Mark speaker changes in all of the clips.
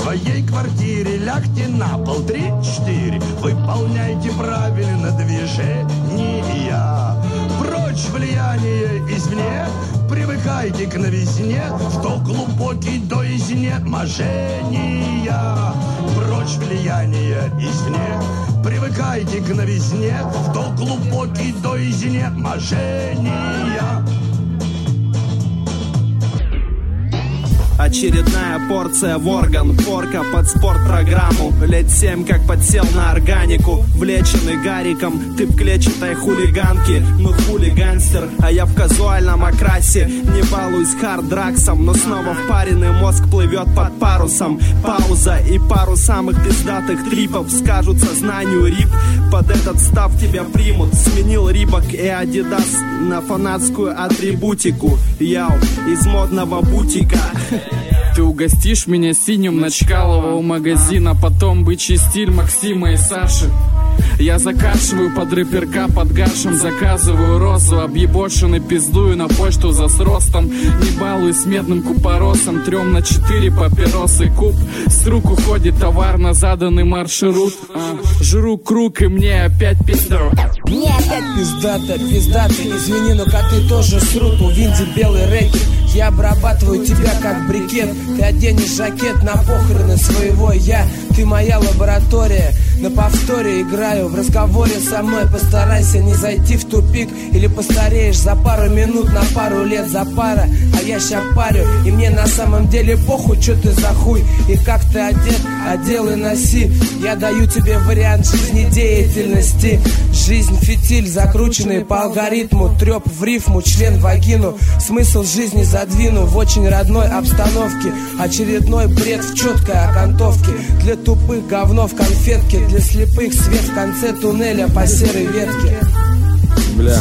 Speaker 1: своей квартире лягте на пол, 3-4. Выполняйте правильно движения. Прочь влияние извне, привыкайте к новизне, в то глубокий до изнеможения. Прочь влияние извне, привыкайте к новизне, в то глубокий до изнеможения.
Speaker 2: Очередная порция в орган, порка под спортпрограмму. Лет 7 как подсел на органику, влеченный гариком. Ты в клетчатой хулиганке, ну хулиганстер, а я в казуальном окрасе. Не балуюсь хард-драксом, но снова впаренный мозг плывет под парусом. Пауза и пару самых пиздатых трипов скажут сознанию рип. Под этот став тебя примут. Сменил Рибок и Адидас на фанатскую атрибутику. Яу, из модного бутика.
Speaker 3: Ты угостишь меня синим на Чкалова у магазина, потом бычий стиль Максима и Саши. Я закашиваю под рэперка под гашем, заказываю розу, объебошенный пиздую на почту за сростом. Не балуюсь медным купоросом, 3-4 папиросы куб. С рук уходит товар на заданный маршрут. Жру круг и мне опять пизда.
Speaker 4: Мне опять пиздата, извини, но коты тоже срут. У Винди белый рэкет, я обрабатываю тебя как брикет. Ты оденешь жакет на похороны своего я. Ты моя лаборатория, на повторе играю. В разговоре со мной постарайся не зайти в тупик. Или постареешь за пару минут, на пару лет за пара. А я ща парю, и мне на самом деле похуй, чё ты за хуй. И как ты одет, одел и носи. Я даю тебе вариант жизнедеятельности. Жизнь фитиль, закрученный по алгоритму. Трёп в рифму, член в вагину. Смысл жизни задвину в очень родной обстановке. Очередной бред в чёткой окантовке. Для тупых говно в конфетке. Для слепых свет в конце туннеля по серой ветке.
Speaker 5: Бля.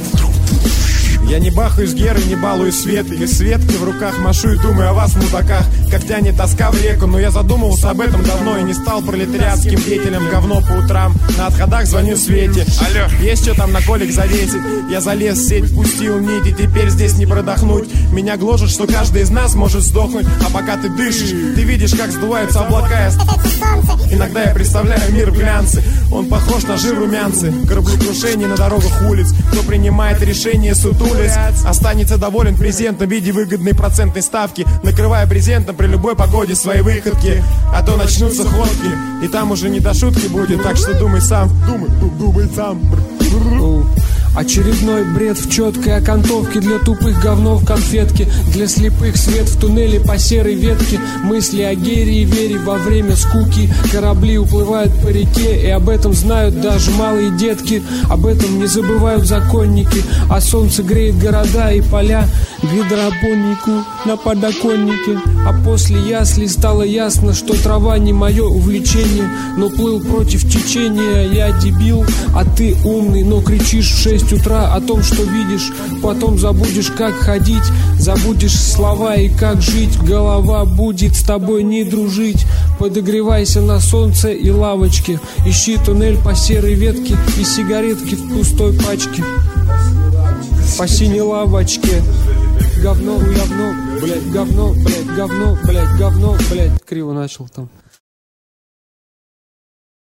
Speaker 5: Я не бахаюсь герой, не балую свет. И с ветки в руках машу и думаю о вас, мудаках. Как тянет тоска в реку, но я задумывался об этом давно. И не стал пролетариатским деятелем, говно по утрам. На отходах звоню Свете. Алло, есть что там на колик завесить? Я залез в сеть, пустил нить, и теперь здесь не продохнуть. Меня гложет, что каждый из нас может сдохнуть. А пока ты дышишь, ты видишь, как сдуваются облака. Иногда я представляю мир в глянце. Он похож на жир румянцы. Кораблекрушение на дорогах улиц. Кто принимает решение, сутулец, останется доволен презентом в виде выгодной процентной ставки, накрывая брезентом при любой погоде свои выходки. А то начнутся ходки, и там уже не до шутки будет. Так что думай сам, думай сам.
Speaker 6: Очередной бред в четкой окантовке. Для тупых говно в конфетке. Для слепых свет в туннеле по серой ветке. Мысли о Гере и Вере во время скуки. Корабли уплывают по реке, и об этом знают даже малые детки. Об этом не забывают законники. А солнце греет города и поля. Гидропонику на подоконнике. А после ясли стало ясно, что трава не мое увлечение. Но плыл против течения. Я дебил, а ты умный, но кричишь в 6 утра о том, что видишь. Потом забудешь, как ходить, забудешь слова и как жить. Голова будет с тобой не дружить. Подогревайся на солнце и лавочке. Ищи туннель по серой ветке и сигаретки в пустой пачке. По синей лавочке. Говно, блядь, говно, блядь, говно, блядь, говно, блядь. Криво начал там.